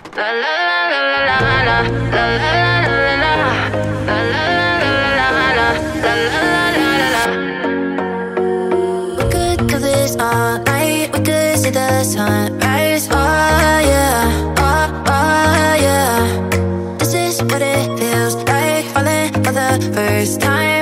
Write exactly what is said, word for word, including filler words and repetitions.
La la la la la la la la la la la la la la la. We could do this all night. We could see the sunrise. Oh yeah, oh oh yeah. This is what it feels like falling for the first time.